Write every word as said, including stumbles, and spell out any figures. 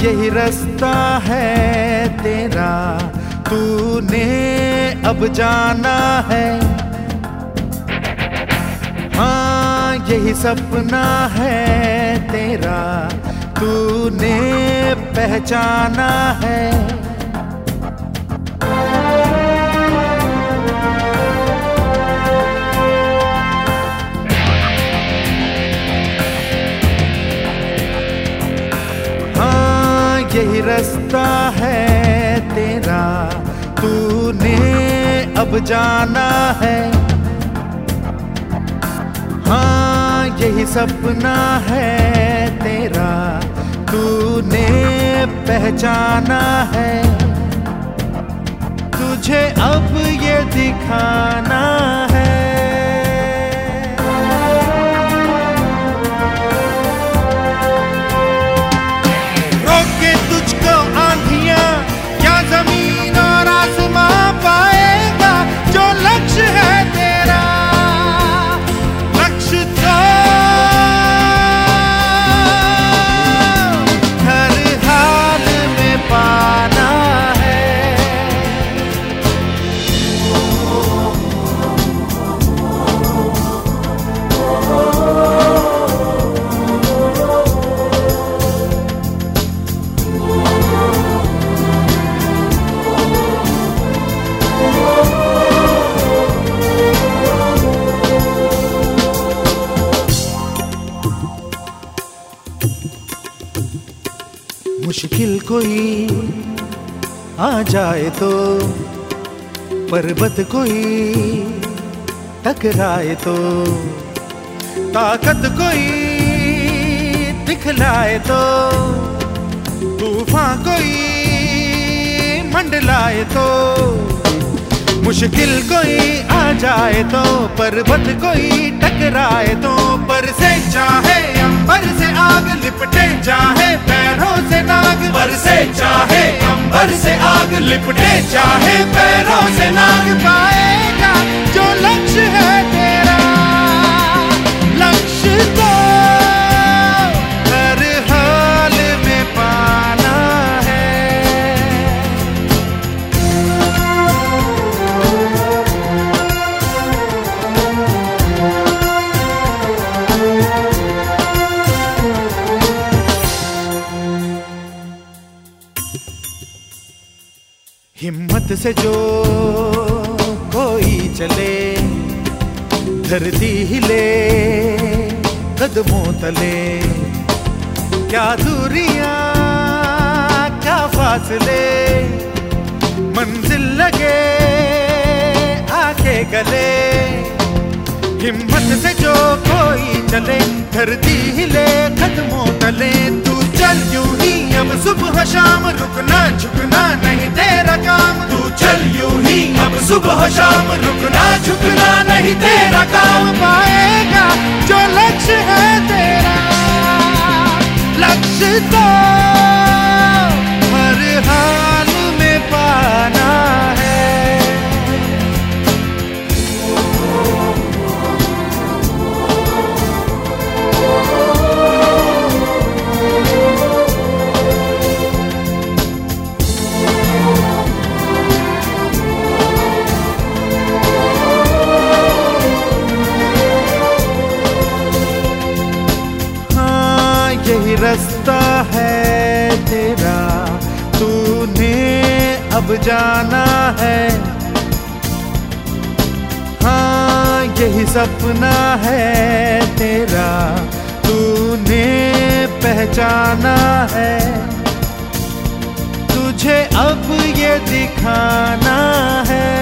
यही रास्ता है तेरा, तूने अब जाना है। हाँ यही सपना है तेरा, तूने पहचाना है। हाँ यही रास्ता है तेरा, तूने अब जाना है। हाँ यही सपना है तेरा, तूने पहचाना है। तुझे अब ये दिखाना है। रोके तुझको आंधियां क्या जमीन और आसमां पाएगा, जो लक्ष्य है तेरा लक्ष्य तो हर हाल में पाना है। मुश्किल कोई आ जाए तो, पर्वत कोई टकराए तो, ताकत कोई दिखलाए तो, तूफान कोई मंडलाए तो। मुश्किल कोई आ जाए तो, पर्वत कोई टकराए तो, पर से चाहे अंबर से आग लिपटे चाहे पैरों से नाग, पर से चाहे अंबर से आग लिपटे चाहे पैरों से नाग, पाएगा जो लक्ष्य है तेरा लक्ष्य तो हर हाल में पाना है। हिम्मत से जो कोई चले, धरती हिले कदमों तले, क्या दूरियां क्या फासले, मंजिल लगे आके गले। हिम्मत से जो कोई चले, धरती हिले कदमों तले, तू चल यूं ही अब सुबह शाम, रुकना झुकना नहीं तेरा काम। तू चल यूं ही अब सुबह शाम, रुकना झुकना नहीं तेरा काम, पाएगा जो लक्ष्य है तेरा लक्ष्य तो हर हाल में पाना है। यही रास्ता है तेरा, तूने अब जाना है। हाँ यही सपना है तेरा, तूने पहचाना है। तुझे अब ये दिखाना है।